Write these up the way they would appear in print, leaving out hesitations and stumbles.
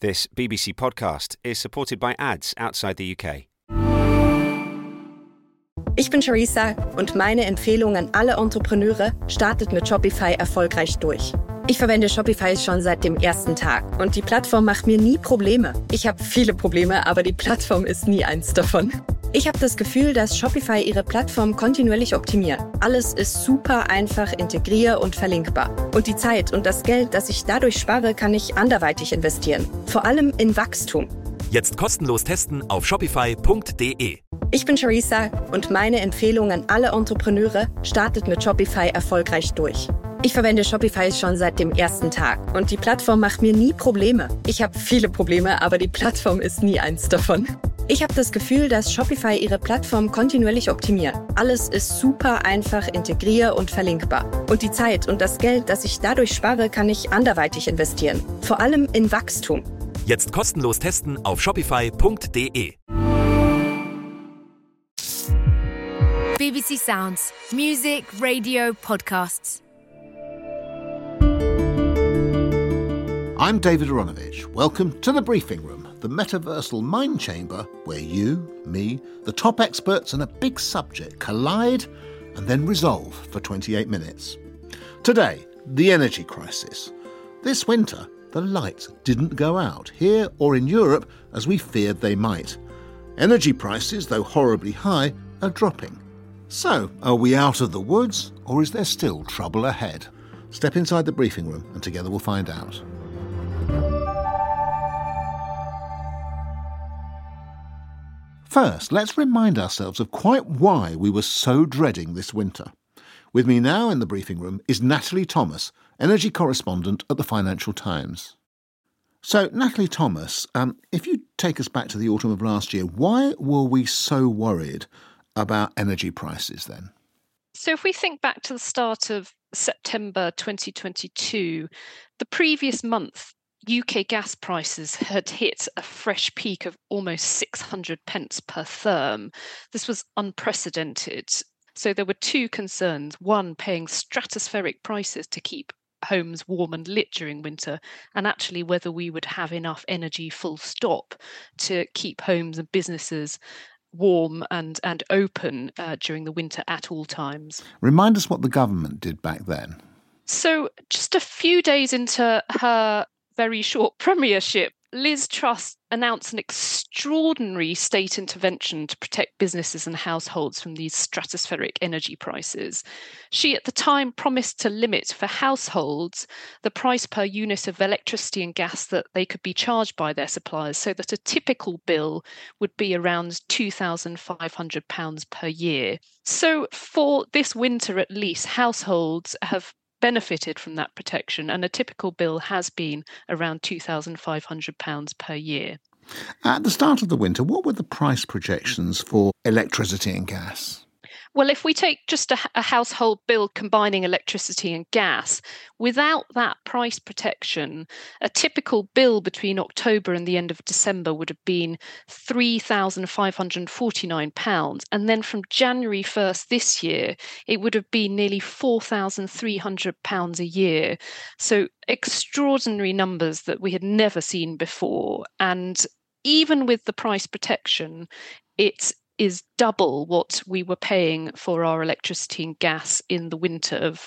This BBC podcast is supported by ads outside the UK. Ich bin Charissa und meine Empfehlung an alle Entrepreneure: startet mit Shopify erfolgreich durch. Ich verwende Shopify schon seit dem ersten Tag und die Plattform macht mir nie Probleme. Ich habe viele Probleme, aber die Plattform ist nie eins davon. Ich habe das Gefühl, dass Shopify ihre Plattform kontinuierlich optimiert. Alles ist super einfach, integrier- und verlinkbar. Und die Zeit und das Geld, das ich dadurch spare, kann ich anderweitig investieren. Vor allem in Wachstum. Jetzt kostenlos testen auf shopify.de. Ich bin Charissa und meine Empfehlung an alle Entrepreneure: startet mit Shopify erfolgreich durch. Ich verwende Shopify schon seit dem ersten Tag und die Plattform macht mir nie Probleme. Ich habe viele Probleme, aber die Plattform ist nie eins davon. Ich habe das Gefühl, dass Shopify ihre Plattform kontinuierlich optimiert. Alles ist super einfach, integrier- und verlinkbar. Und die Zeit und das Geld, das ich dadurch spare, kann ich anderweitig investieren. Vor allem in Wachstum. Jetzt kostenlos testen auf shopify.de. BBC Sounds. Music, radio, podcasts. I'm David Aronovich. Welcome to The Briefing Room, the metaversal mind chamber where you, me, the top experts on a big subject collide and then resolve for 28 minutes. Today, the energy crisis. This winter, the lights didn't go out, here or in Europe, as we feared they might. Energy prices, though horribly high, are dropping. So, are we out of the woods, or is there still trouble ahead? Step inside the briefing room and together we'll find out. First, let's remind ourselves of quite why we were so dreading this winter. With me now in the briefing room is Natalie Thomas, energy correspondent at the Financial Times. So, Natalie Thomas, if you take us back to the autumn of last year, why were we so worried about energy prices then? So if we think back to the start of September 2022, the previous month, UK gas prices had hit a fresh peak of almost 600 pence per therm. This was unprecedented. So there were two concerns. One, paying stratospheric prices to keep homes warm and lit during winter, and actually whether we would have enough energy full stop to keep homes and businesses warm and open during the winter at all times. Remind us what the government did back then. So just a few days into her very short premiership, Liz Truss announced an extraordinary state intervention to protect businesses and households from these stratospheric energy prices. She, at the time, promised to limit for households the price per unit of electricity and gas that they could be charged by their suppliers, so that a typical bill would be around £2,500 per year. So for this winter at least, households have benefited from that protection, and a typical bill has been around £2,500 per year. At the start of the winter, what were the price projections for electricity and gas? Well, if we take just a household bill combining electricity and gas, without that price protection, a typical bill between October and the end of December would have been £3,549. And then from January 1st this year, it would have been nearly £4,300 a year. So extraordinary numbers that we had never seen before. And even with the price protection, it is double what we were paying for our electricity and gas in the winter of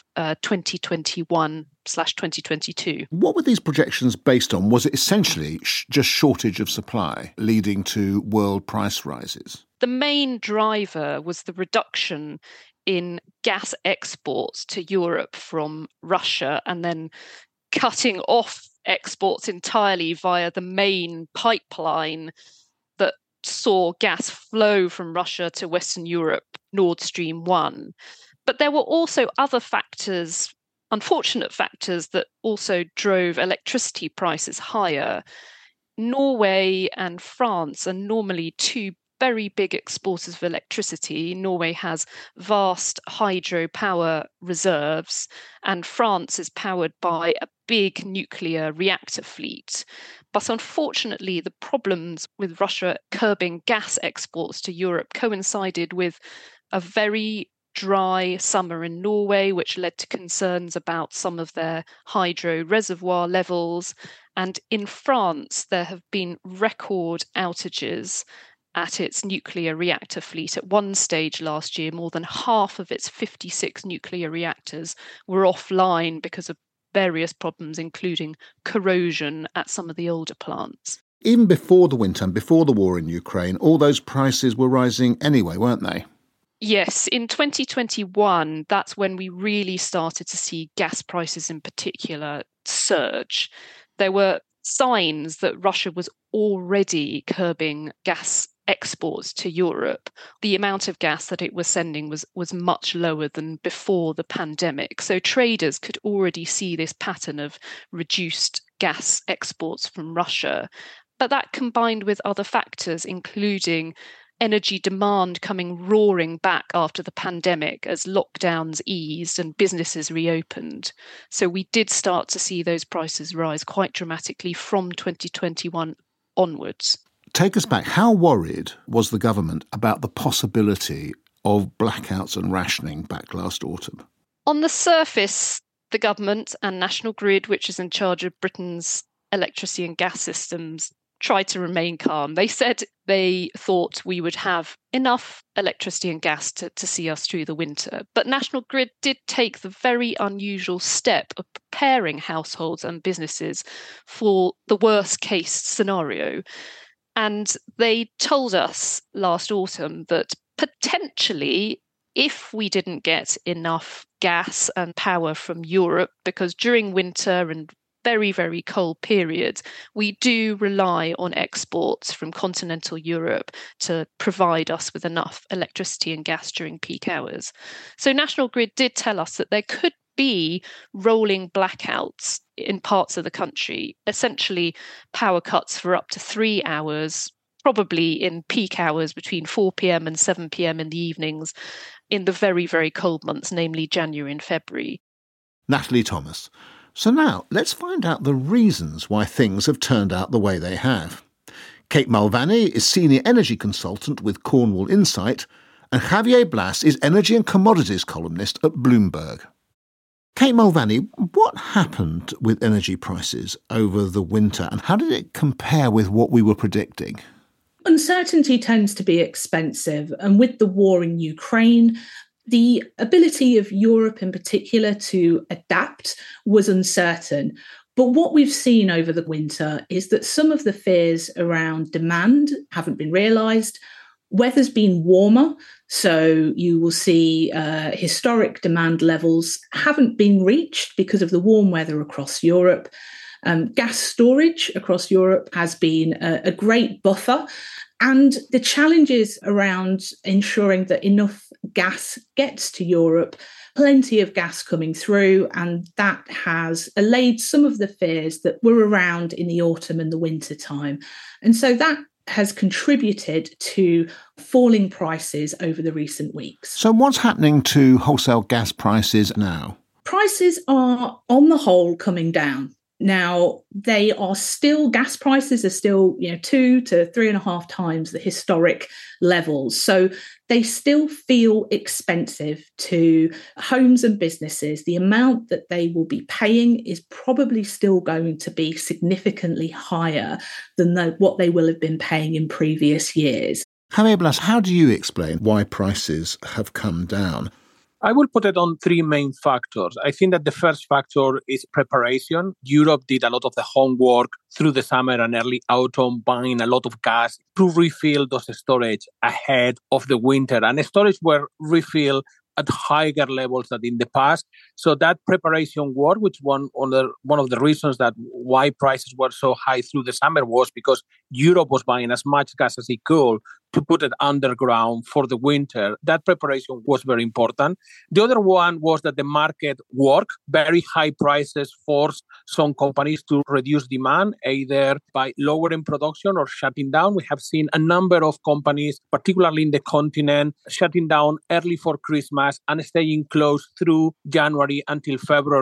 2021/2022. What were these projections based on? Was it essentially just shortage of supply leading to world price rises? The main driver was the reduction in gas exports to Europe from Russia, and then cutting off exports entirely via the main pipeline that saw gas flow from Russia to Western Europe, Nord Stream 1. But there were also other factors, unfortunate factors, that also drove electricity prices higher. Norway and France are normally two very big exporters of electricity. Norway has vast hydropower reserves, and France is powered by a big nuclear reactor fleet. But unfortunately, the problems with Russia curbing gas exports to Europe coincided with a very dry summer in Norway, which led to concerns about some of their hydro reservoir levels. And in France, there have been record outages at its nuclear reactor fleet. At one stage last year, more than half of its 56 nuclear reactors were offline because of various problems, including corrosion at some of the older plants. Even before the winter and before the war in Ukraine, all those prices were rising anyway, weren't they? Yes, in 2021, that's when we really started to see gas prices in particular surge. There were signs that Russia was already curbing gas exports to Europe. The amount of gas that it was sending was much lower than before the pandemic. So traders could already see this pattern of reduced gas exports from Russia. But that combined with other factors, including energy demand coming roaring back after the pandemic as lockdowns eased and businesses reopened. So we did start to see those prices rise quite dramatically from 2021 onwards. Take us back. How worried was the government about the possibility of blackouts and rationing back last autumn? On the surface, the government and National Grid, which is in charge of Britain's electricity and gas systems, tried to remain calm. They said they thought we would have enough electricity and gas to see us through the winter. But National Grid did take the very unusual step of preparing households and businesses for the worst case scenario. And they told us last autumn that potentially, if we didn't get enough gas and power from Europe, because during winter and very, very cold periods, we do rely on exports from continental Europe to provide us with enough electricity and gas during peak hours. So National Grid did tell us that there could be rolling blackouts in parts of the country, essentially power cuts for up to 3 hours, probably in peak hours between 4 p.m. and 7 p.m. in the evenings in the very, very cold months, namely January and February. Natalie Thomas. So now, let's find out the reasons why things have turned out the way they have. Kate Mulvaney is Senior Energy Consultant with Cornwall Insight, and Javier Blas is Energy and Commodities columnist at Bloomberg. Kate Mulvaney, what happened with energy prices over the winter, and how did it compare with what we were predicting? Uncertainty tends to be expensive, and with the war in Ukraine, the ability of Europe in particular to adapt was uncertain. But what we've seen over the winter is that some of the fears around demand haven't been realised. Weather's been warmer, so you will see historic demand levels haven't been reached because of the warm weather across Europe. Gas storage across Europe has been a great buffer. And the challenges around ensuring that enough gas gets to Europe, plenty of gas coming through, and that has allayed some of the fears that were around in the autumn and the winter time. And so that has contributed to falling prices over the recent weeks. So what's happening to wholesale gas prices now? Prices are, on the whole, coming down. Now, gas prices are still 2 to 3.5 times the historic levels. So they still feel expensive to homes and businesses. The amount that they will be paying is probably still going to be significantly higher than what they will have been paying in previous years. Javier Blas, how do you explain why prices have come down? I will put it on 3 main factors. I think that the first factor is preparation. Europe did a lot of the homework through the summer and early autumn, buying a lot of gas to refill those storage ahead of the winter. And storage were refilled at higher levels than in the past. So that preparation work, which one of the reasons that why prices were so high through the summer was because Europe was buying as much gas as it could to put it underground for the winter. That preparation was very important. The other one was that the market worked. Very high prices forced some companies to reduce demand, either by lowering production or shutting down. We have seen a number of companies, particularly in the continent, shutting down early for Christmas and staying closed through January until February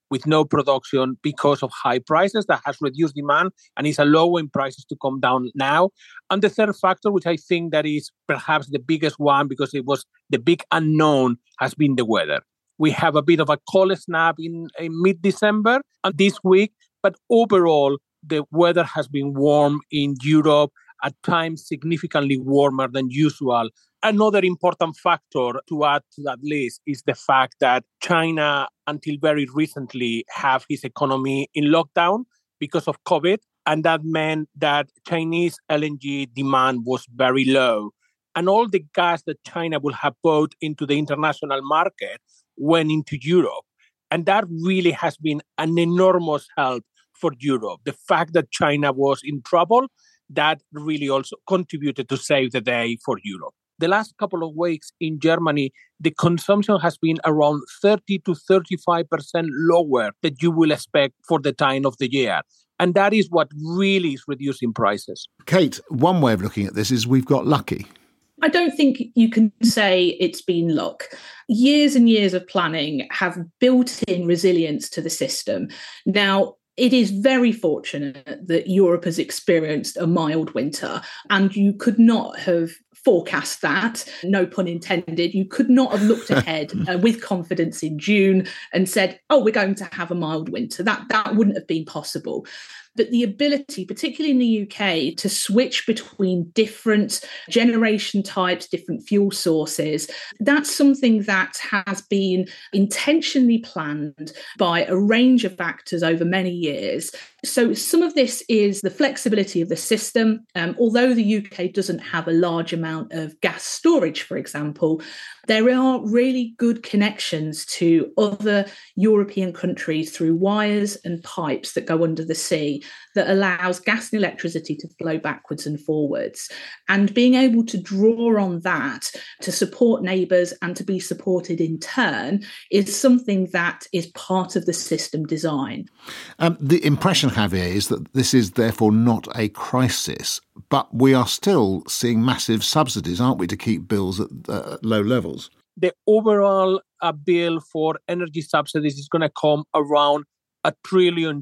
with no production because of high prices that has reduced demand and is allowing prices to come down now. And the third factor, which I think that is perhaps the biggest one because it was the big unknown, has been the weather. We have a bit of a cold snap in mid-December and this week, but overall, the weather has been warm in Europe, at times significantly warmer than usual. Another important factor to add to that list is the fact that China, until very recently, have its economy in lockdown because of COVID. And that meant that Chinese LNG demand was very low. And all the gas that China would have bought into the international market went into Europe. And that really has been an enormous help for Europe. The fact that China was in trouble, that really also contributed to save the day for Europe. The last couple of weeks in Germany, the consumption has been around 30 to 35% lower than you will expect for the time of the year. And that is what really is reducing prices. Kate, one way of looking at this is we've got lucky. I don't think you can say it's been luck. Years and years of planning have built in resilience to the system. Now, it is very fortunate that Europe has experienced a mild winter, and you could not have forecast that, no pun intended. You could not have looked ahead with confidence in June and said, oh, we're going to have a mild winter. That wouldn't have been possible. But the ability, particularly in the UK, to switch between different generation types, different fuel sources, that's something that has been intentionally planned by a range of actors over many years. So some of this is the flexibility of the system. Although the UK doesn't have a large amount of gas storage, for example, there are really good connections to other European countries through wires and pipes that go under the sea that allows gas and electricity to flow backwards and forwards. And being able to draw on that to support neighbours and to be supported in turn is something that is part of the system design. The impression, Javier, is that this is therefore not a crisis, but we are still seeing massive subsidies, aren't we, to keep bills at low levels? The overall bill for energy subsidies is going to come around €1 trillion.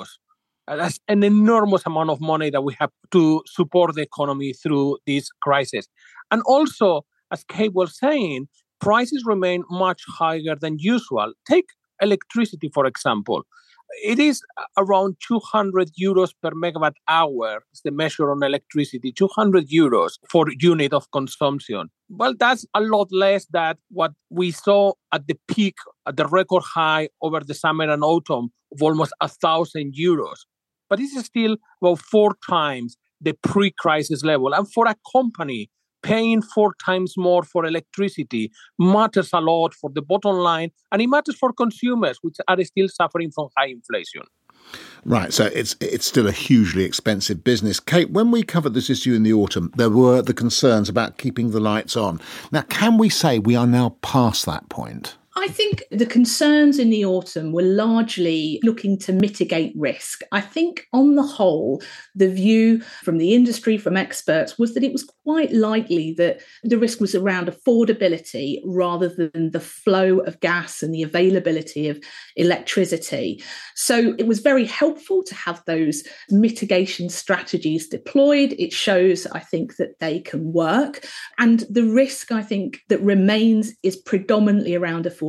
That's an enormous amount of money that we have to support the economy through this crisis. And also, as Kate was saying, prices remain much higher than usual. Take electricity, for example. It is around €200 per megawatt hour, is the measure on electricity, €200 for unit of consumption. Well, that's a lot less than what we saw at the peak, at the record high over the summer and autumn of almost €1,000. But this is still about 4 times the pre-crisis level. And for a company, paying 4 times more for electricity matters a lot for the bottom line, and it matters for consumers, which are still suffering from high inflation. Right, so it's still a hugely expensive business. Kate, when we covered this issue in the autumn, there were the concerns about keeping the lights on. Now, can we say we are now past that point? I think the concerns in the autumn were largely looking to mitigate risk. I think on the whole, the view from the industry, from experts, was that it was quite likely that the risk was around affordability rather than the flow of gas and the availability of electricity. So it was very helpful to have those mitigation strategies deployed. It shows, I think, that they can work. And the risk, I think, that remains is predominantly around affordability.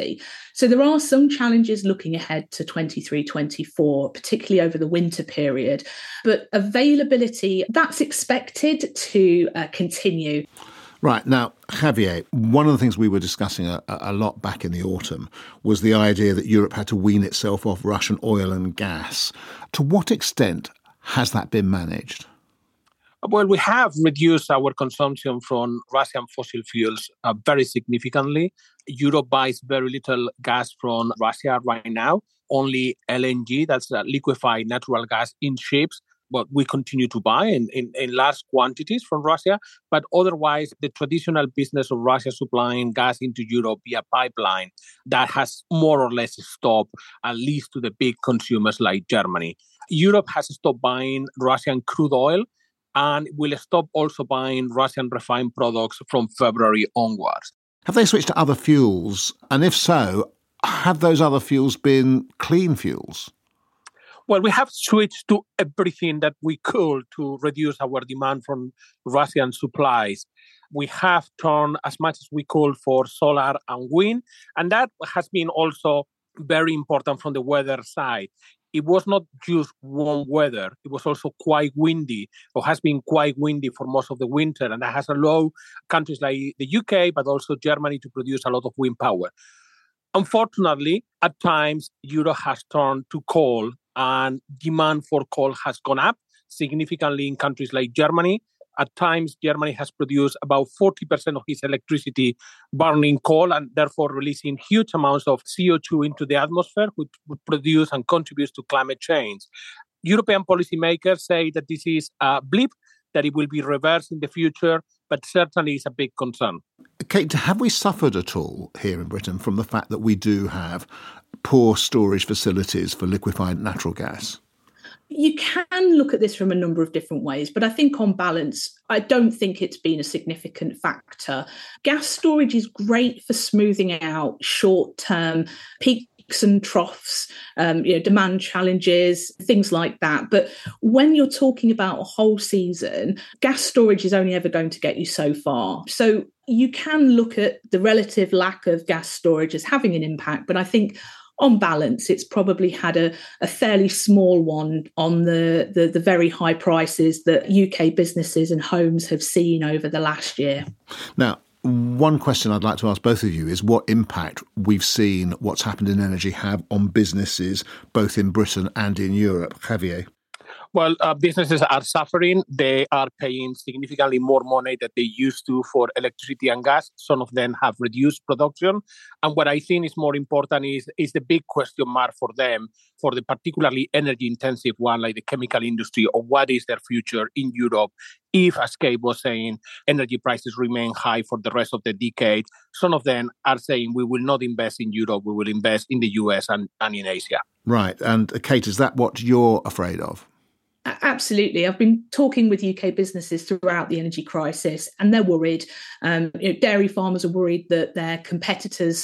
So there are some challenges looking ahead to 23-24, particularly over the winter period. But availability, that's expected to continue. Right. Now, Javier, one of the things we were discussing a lot back in the autumn was the idea that Europe had to wean itself off Russian oil and gas. To what extent has that been managed? Well, we have reduced our consumption from Russian fossil fuels very significantly. Europe buys very little gas from Russia right now, only LNG, that's liquefied natural gas in ships, but we continue to buy in large quantities from Russia. But otherwise, the traditional business of Russia supplying gas into Europe via pipeline, that has more or less stopped, at least to the big consumers like Germany. Europe has stopped buying Russian crude oil, and will stop also buying Russian refined products from February onwards. Have they switched to other fuels? And if so, have those other fuels been clean fuels? Well, we have switched to everything that we could to reduce our demand from Russian supplies. We have turned as much as we could for solar and wind, and that has been also very important from the weather side. It was not just warm weather, it was also quite windy, or has been quite windy for most of the winter, and that has allowed countries like the UK, but also Germany, to produce a lot of wind power. Unfortunately, at times, Europe has turned to coal, and demand for coal has gone up significantly in countries like Germany. At times, Germany has produced about 40% of its electricity burning coal and therefore releasing huge amounts of CO2 into the atmosphere, which would produce and contributes to climate change. European policymakers say that this is a blip, that it will be reversed in the future, but certainly is a big concern. Kate, have we suffered at all here in Britain from the fact that we do have poor storage facilities for liquefied natural gas? You can look at this from a number of different ways, but I think on balance, I don't think it's been a significant factor. Gas storage is great for smoothing out short-term peaks and troughs, demand challenges, things like that. But when you're talking about a whole season, gas storage is only ever going to get you so far. So you can look at the relative lack of gas storage as having an impact, but I think on balance, it's probably had a fairly small one on the very high prices that UK businesses and homes have seen over the last year. Now, one question I'd like to ask both of you is what impact we've seen what's happened in energy have on businesses, both in Britain and in Europe. Javier? Well, businesses are suffering. They are paying significantly more money than they used to for electricity and gas. Some of them have reduced production. And what I think is more important is the big question mark for them, for the particularly energy-intensive one, like the chemical industry, or what is their future in Europe if, as Kate was saying, energy prices remain high for the rest of the decade. Some of them are saying we will not invest in Europe, we will invest in the US and in Asia. Right. And Kate, is that what you're afraid of? Absolutely. I've been talking with UK businesses throughout the energy crisis, and they're worried. Dairy farmers are worried that their competitors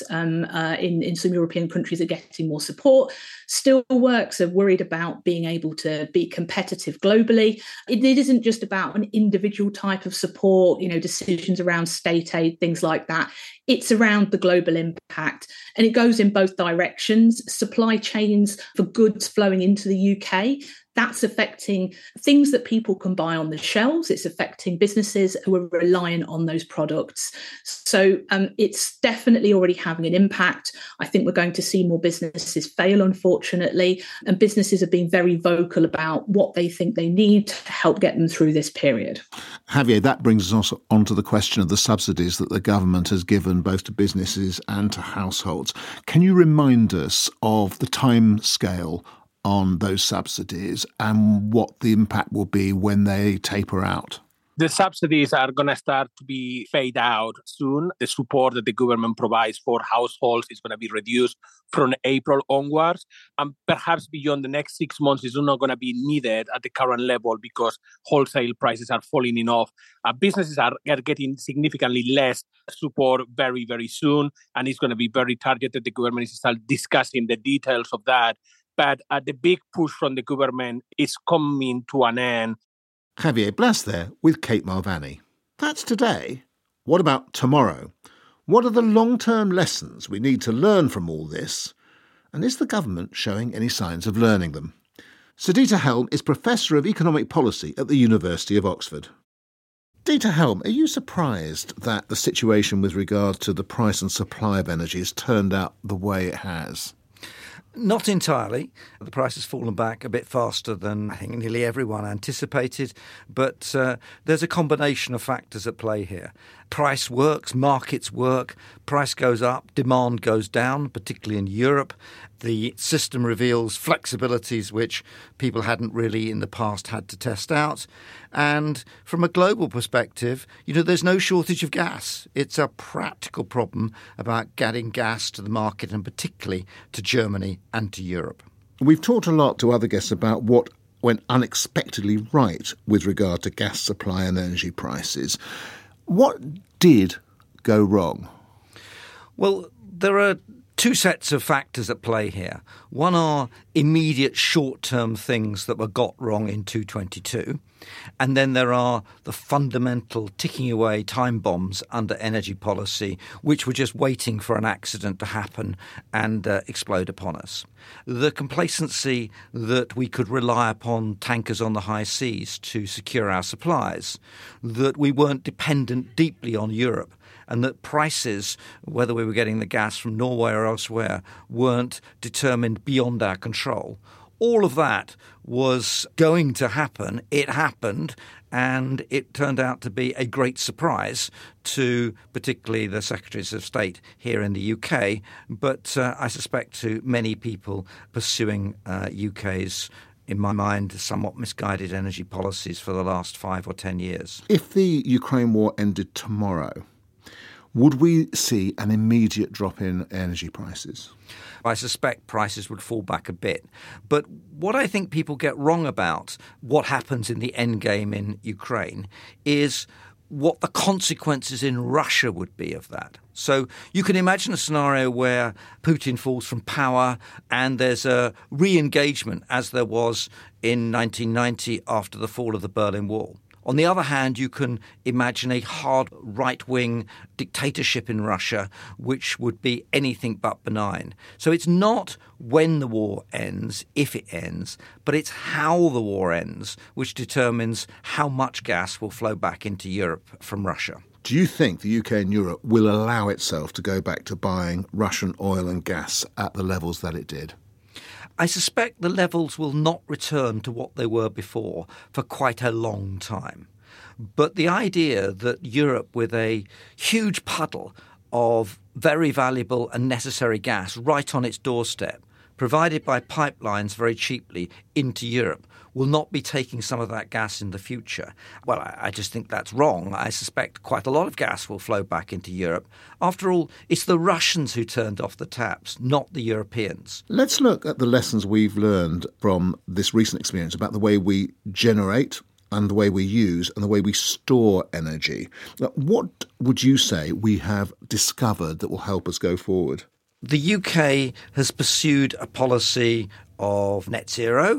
in some European countries are getting more support. Steelworks are worried about being able to be competitive globally. It isn't just about an individual type of support, decisions around state aid, things like that. It's around the global impact, and it goes in both directions. Supply chains for goods flowing into the UK, that's affecting things that people can buy on the shelves. It's affecting businesses who are reliant on those products. So it's definitely already having an impact. I think we're going to see more businesses fail, unfortunately, and businesses are being very vocal about what they think they need to help get them through this period. Javier, that brings us on to the question of the subsidies that the government has given both to businesses and to households. Can you remind us of the time scale on those subsidies and what the impact will be when they taper out? The subsidies are going to start to be faded out soon. The support that the government provides for households is going to be reduced from April onwards. And perhaps beyond the next 6 months, it's not going to be needed at the current level because wholesale prices are falling enough. Businesses are getting significantly less support very, very soon. And it's going to be very targeted. The government is still discussing the details of that. But the big push from the government is coming to an end. Javier Blas there with Kate Malvani. That's today. What about tomorrow? What are the long-term lessons we need to learn from all this? And is the government showing any signs of learning them? Dieter Helm is Professor of Economic Policy at the University of Oxford. Dieter Helm, are you surprised that the situation with regard to the price and supply of energy has turned out the way it has? Not entirely. The price has fallen back a bit faster than I think nearly everyone anticipated, but there's a combination of factors at play here. Price works, markets work, price goes up, demand goes down, particularly in Europe. The system reveals flexibilities which people hadn't really in the past had to test out. And from a global perspective, there's no shortage of gas. It's a practical problem about getting gas to the market and particularly to Germany and to Europe. We've talked a lot to other guests about what went unexpectedly right with regard to gas supply and energy prices. What did go wrong? Well, there are two sets of factors at play here. One are immediate short-term things that were got wrong in 2022. And then there are the fundamental ticking away time bombs under energy policy, which were just waiting for an accident to happen and explode upon us. The complacency that we could rely upon tankers on the high seas to secure our supplies, that we weren't dependent deeply on Europe, and that prices, whether we were getting the gas from Norway or elsewhere, weren't determined beyond our control. All of that was going to happen. It happened, and it turned out to be a great surprise to particularly the Secretaries of State here in the UK, but I suspect to many people pursuing UK's, in my mind, somewhat misguided energy policies for the last 5 or 10 years. If the Ukraine war ended tomorrow, would we see an immediate drop in energy prices? I suspect prices would fall back a bit. But what I think people get wrong about what happens in the end game in Ukraine is what the consequences in Russia would be of that. So you can imagine a scenario where Putin falls from power and there's a re-engagement as there was in 1990 after the fall of the Berlin Wall. On the other hand, you can imagine a hard right-wing dictatorship in Russia, which would be anything but benign. So it's not when the war ends, if it ends, but it's how the war ends, which determines how much gas will flow back into Europe from Russia. Do you think the UK and Europe will allow itself to go back to buying Russian oil and gas at the levels that it did? I suspect the levels will not return to what they were before for quite a long time. But the idea that Europe, with a huge puddle of very valuable and necessary gas right on its doorstep, provided by pipelines very cheaply into Europe, will not be taking some of that gas in the future. Well, I just think that's wrong. I suspect quite a lot of gas will flow back into Europe. After all, it's the Russians who turned off the taps, not the Europeans. Let's look at the lessons we've learned from this recent experience about the way we generate and the way we use and the way we store energy. What would you say we have discovered that will help us go forward? The UK has pursued a policy of net zero,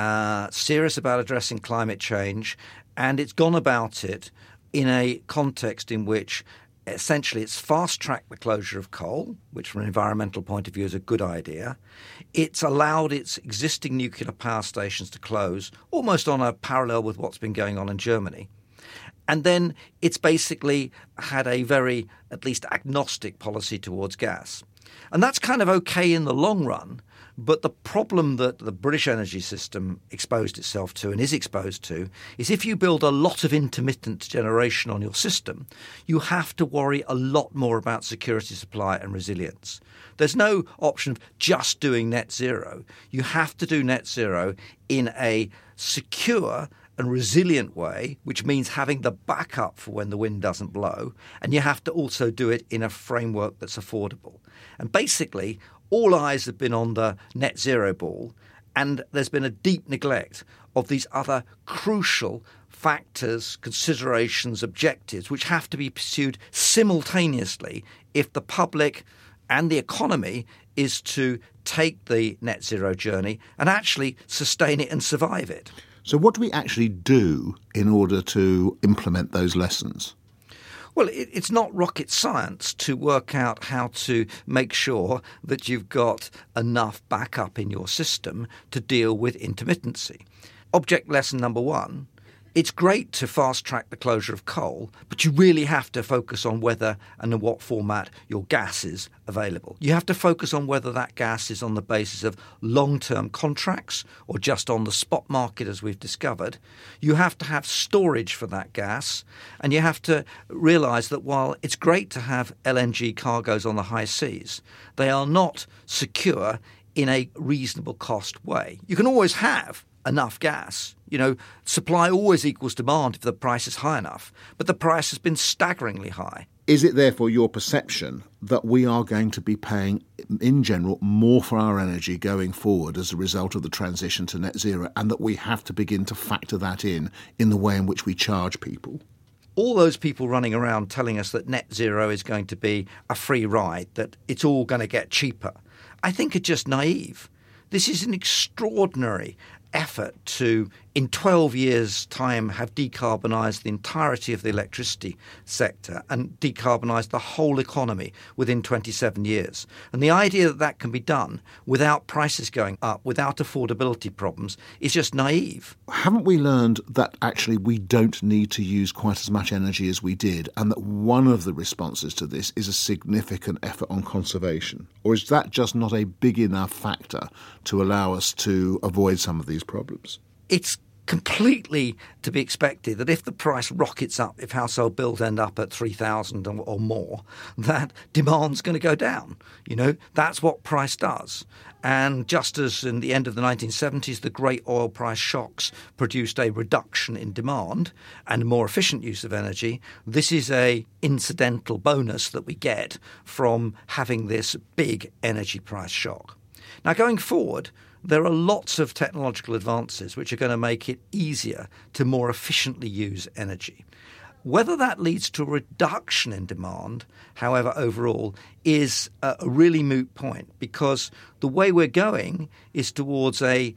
serious about addressing climate change, and it's gone about it in a context in which essentially it's fast-tracked the closure of coal, which from an environmental point of view is a good idea. It's allowed its existing nuclear power stations to close, almost on a parallel with what's been going on in Germany. And then it's basically had a very, at least agnostic policy towards gas. And that's kind of okay in the long run, but the problem that the British energy system exposed itself to and is exposed to is if you build a lot of intermittent generation on your system, you have to worry a lot more about security supply and resilience. There's no option of just doing net zero. You have to do net zero in a secure and resilient way, which means having the backup for when the wind doesn't blow, and you have to also do it in a framework that's affordable. And basically, all eyes have been on the net zero ball, and there's been a deep neglect of these other crucial factors, considerations, objectives, which have to be pursued simultaneously if the public and the economy is to take the net zero journey and actually sustain it and survive it. So what do we actually do in order to implement those lessons? Well, it's not rocket science to work out how to make sure that you've got enough backup in your system to deal with intermittency. Object lesson number one, it's great to fast-track the closure of coal, but you really have to focus on whether and in what format your gas is available. You have to focus on whether that gas is on the basis of long-term contracts or just on the spot market, as we've discovered. You have to have storage for that gas, and you have to realise that while it's great to have LNG cargoes on the high seas, they are not secure in a reasonable cost way. You can always have enough gas. You know, supply always equals demand if the price is high enough, but the price has been staggeringly high. Is it therefore your perception that we are going to be paying, in general, more for our energy going forward as a result of the transition to net zero, and that we have to begin to factor that in the way in which we charge people? all those people running around telling us that net zero is going to be a free ride, that it's all going to get cheaper, I think are just naive. This is an extraordinary effort to, in 12 years' time, have decarbonised the entirety of the electricity sector and decarbonised the whole economy within 27 years. And the idea that that can be done without prices going up, without affordability problems, is just naive. Haven't we learned that actually we don't need to use quite as much energy as we did, and that one of the responses to this is a significant effort on conservation? Or is that just not a big enough factor to allow us to avoid some of these problems? It's completely to be expected that if the price rockets up, if household bills end up at 3,000 or more, that demand's going to go down. That's what price does. And just as in the end of the 1970s, the great oil price shocks produced a reduction in demand and a more efficient use of energy, this is a incidental bonus that we get from having this big energy price shock. Now, going forward, there are lots of technological advances which are going to make it easier to more efficiently use energy. Whether that leads to a reduction in demand, however, overall, is a really moot point, because the way we're going is towards a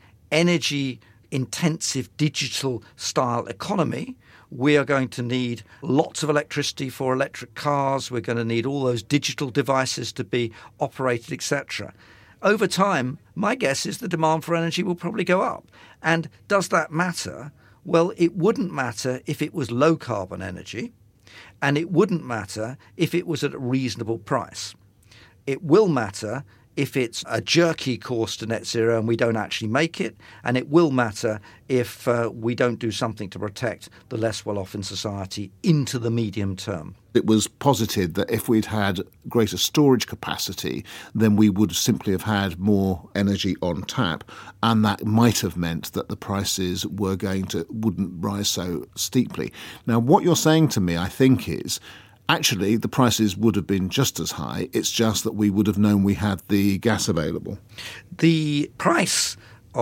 energy-intensive digital-style economy. We are going to need lots of electricity for electric cars. We're going to need all those digital devices to be operated, etc. Over time, my guess is the demand for energy will probably go up. And does that matter? Well, it wouldn't matter if it was low-carbon energy, and it wouldn't matter if it was at a reasonable price. It will matter if it's a jerky course to net zero and we don't actually make it, and it will matter if we don't do something to protect the less well-off in society into the medium term. It was posited that if we'd had greater storage capacity, then we would simply have had more energy on tap, and that might have meant that the prices wouldn't rise so steeply. Now, what you're saying to me, I think, is actually the prices would have been just as high. It's just that we would have known we had the gas available. The price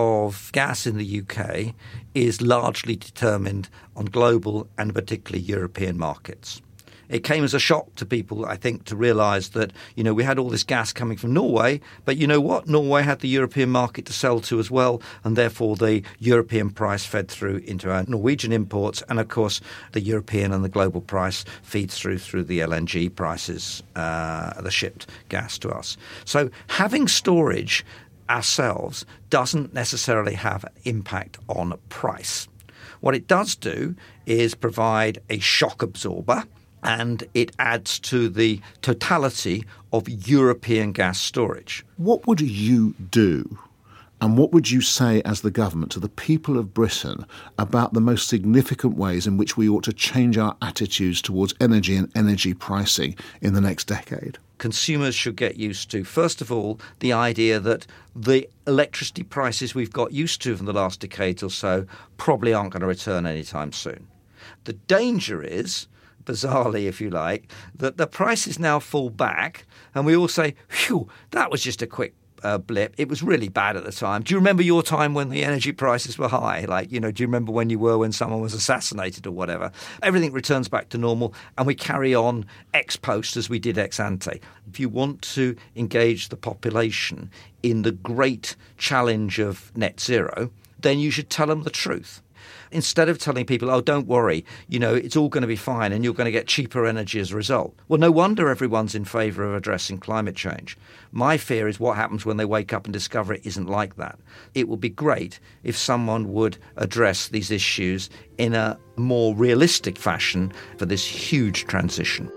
of gas in the UK is largely determined on global and particularly European markets. It came as a shock to people, I think, to realise that, we had all this gas coming from Norway, but you know what? Norway had the European market to sell to as well, and therefore the European price fed through into our Norwegian imports, and of course the European and the global price feeds through the LNG prices, the shipped gas to us. So having storage ourselves doesn't necessarily have an impact on price. What it does do is provide a shock absorber, and it adds to the totality of European gas storage. What would you do, and what would you say as the government to the people of Britain about the most significant ways in which we ought to change our attitudes towards energy and energy pricing in the next decade? Consumers should get used to, first of all, the idea that the electricity prices we've got used to for the last decade or so probably aren't going to return anytime soon. The danger is, bizarrely, if you like, that the prices now fall back and we all say, phew, that was just a quick blip. It was really bad at the time. Do you remember your time when the energy prices were high? Do you remember when you were when someone was assassinated or whatever? Everything returns back to normal and we carry on ex post as we did ex ante. If you want to engage the population in the great challenge of net zero, then you should tell them the truth. Instead of telling people, oh, don't worry, it's all going to be fine and you're going to get cheaper energy as a result. Well, no wonder everyone's in favour of addressing climate change. My fear is what happens when they wake up and discover it isn't like that. It would be great if someone would address these issues in a more realistic fashion for this huge transition.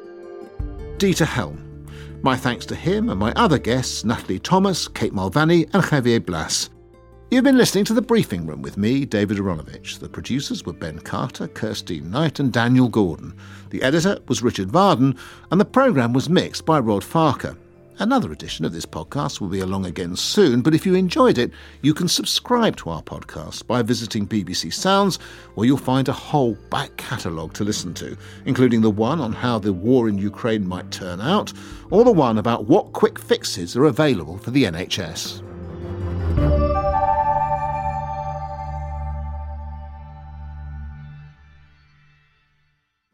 Dieter Helm. My thanks to him and my other guests, Natalie Thomas, Kate Mulvaney and Javier Blas. You've been listening to The Briefing Room with me, David Aronovich. The producers were Ben Carter, Kirsty Knight and Daniel Gordon. The editor was Richard Varden, and the programme was mixed by Rod Farker. Another edition of this podcast will be along again soon, but if you enjoyed it, you can subscribe to our podcast by visiting BBC Sounds, where you'll find a whole back catalogue to listen to, including the one on how the war in Ukraine might turn out, or the one about what quick fixes are available for the NHS.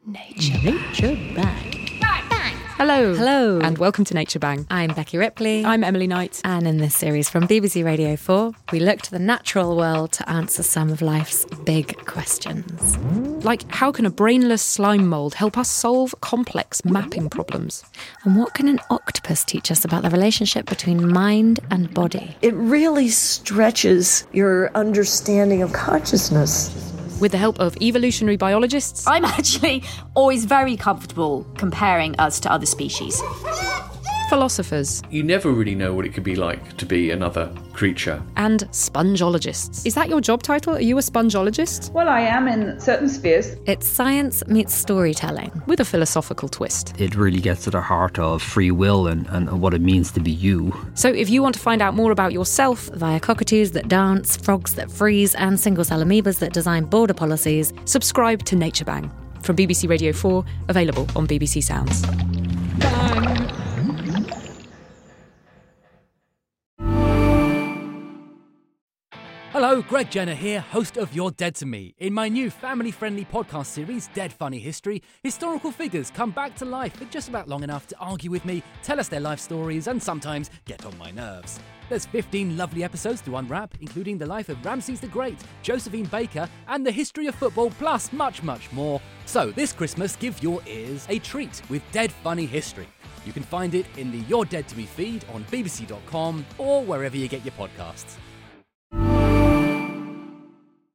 Nature Bang. Hello. Hello. And welcome to Nature Bang. I'm Becky Ripley. I'm Emily Knight. And in this series from BBC Radio 4, we look to the natural world to answer some of life's big questions. Like, how can a brainless slime mould help us solve complex mapping problems? And what can an octopus teach us about the relationship between mind and body? It really stretches your understanding of consciousness. With the help of evolutionary biologists, I'm actually always very comfortable comparing us to other species. Philosophers. You never really know what it could be like to be another creature. And spongeologists. Is that your job title? Are you a spongeologist? Well, I am in certain spheres. It's science meets storytelling. With a philosophical twist. It really gets to the heart of free will and what it means to be you. So if you want to find out more about yourself, via cockatoos that dance, frogs that freeze, and single-cell amoebas that design border policies, subscribe to Nature Bang from BBC Radio 4, available on BBC Sounds. Bang! Hello, Greg Jenner here, host of You're Dead to Me. In my new family-friendly podcast series, Dead Funny History, historical figures come back to life for just about long enough to argue with me, tell us their life stories, and sometimes get on my nerves. There's 15 lovely episodes to unwrap, including the life of Ramses the Great, Josephine Baker, and the history of football, plus much, much more. So this Christmas, give your ears a treat with Dead Funny History. You can find it in the You're Dead to Me feed on bbc.com or wherever you get your podcasts.